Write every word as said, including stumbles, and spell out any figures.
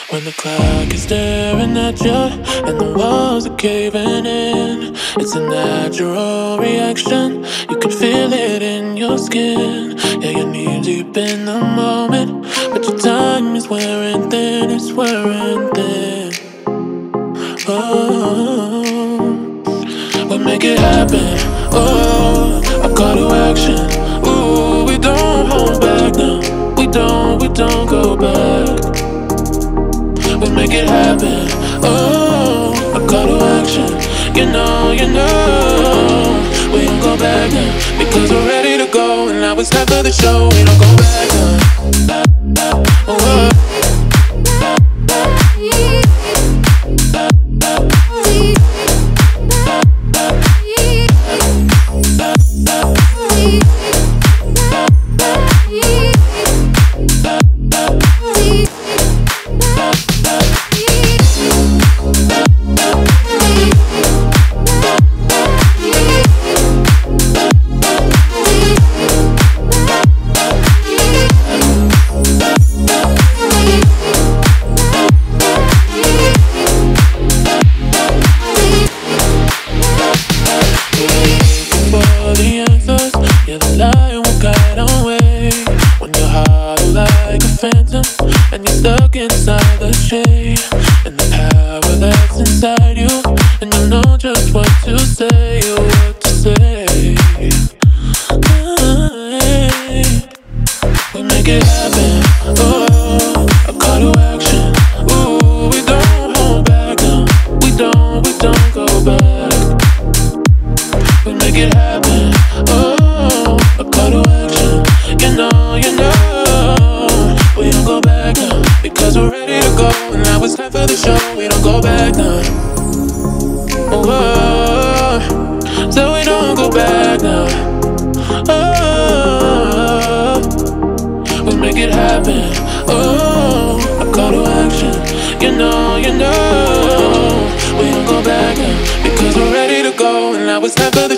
When the clock is staring at you and the walls are caving in, it's a natural reaction. You can feel it in your skin. Yeah, you're knee deep in the moment, but your time is wearing thin. It's wearing thin. Oh, we make it happen. Oh, a call to action. Ooh, we don't hold back now. We don't, we don't go back. We make it happen. Oh, a call to action. You know, you know, we don't go back now because we're ready to go, and now it's time for the show. We don't go back now. Oh, and you're stuck inside the shade, and the power that's inside you, and you know just what to say, what to say. We make it happen. Oh, a call to action. Ooh, we don't hold back now. We don't, we don't go back. We make it happen. Oh, a call to action. You know, you know. We don't go back now because we're ready to go, and now it's time for the show. We don't go back now. Oh, so we don't go back now. Oh, we make it happen. Oh, a call to action. You know, you know. We don't go back now because we're ready to go, and now it's time for the